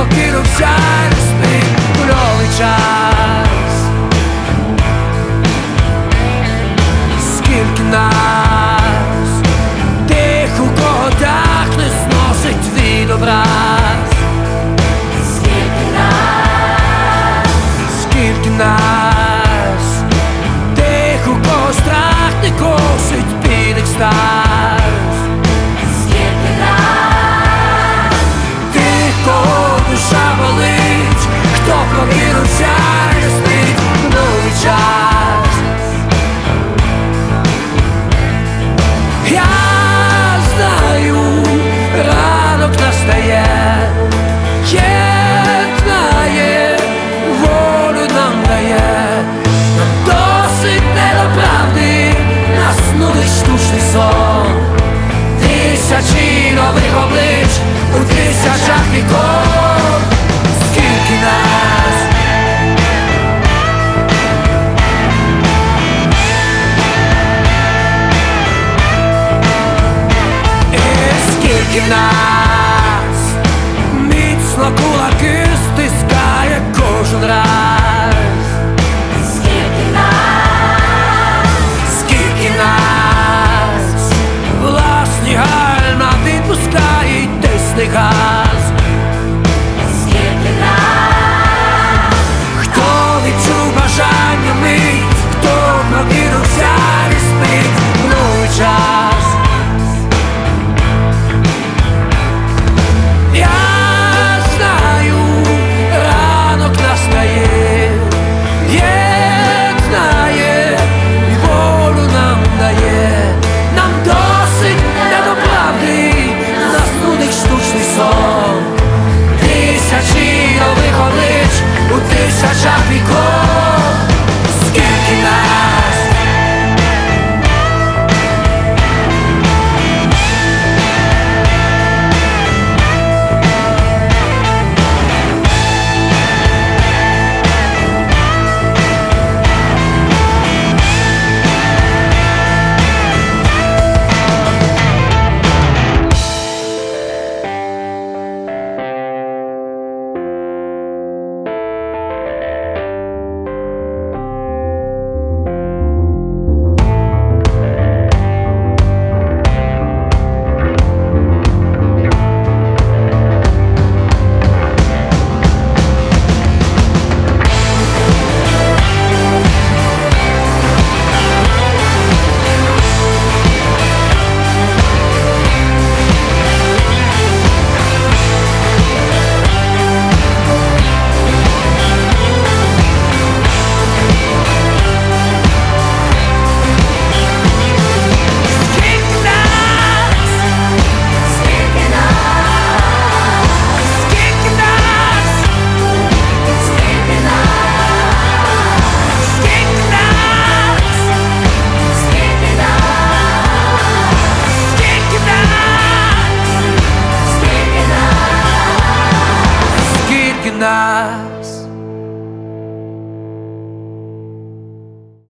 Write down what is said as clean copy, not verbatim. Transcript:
прокинувся і спить кульовий час. Скільки нас тих, у кого дах не зносить відобраз. Скільки нас тих, у кого страх не косить під екстаз. Душа болить, хто прокинувся і спить в новий час. Я знаю, ранок настає, єднає, волю нам дає. Нам досить не до правди, нас нудить штучний сон. Тисячі нових облич у тисячах віков. Скільки нас, скільки нас міцно кулаки стискає кожен раз. Скільки нас власні гальма відпускають тисний газ. Хто відчув бажання мить, хто прокинувся і спить в новий час. Я знаю, ранок настає, єднає і волю нам дає. Нам досить не до правди, нас нудить штучний сон. Тисячі нових облич у тисячах віков. Скільки нас, скільки нас.